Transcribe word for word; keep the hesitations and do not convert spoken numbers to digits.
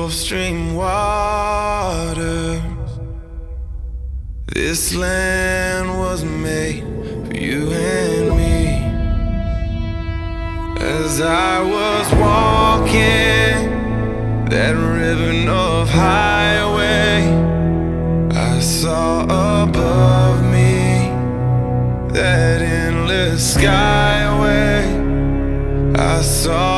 Gulf Stream waters. This land was made for you and me. As I was walking that ribbon of highway, I saw above me that endless skyway. I saw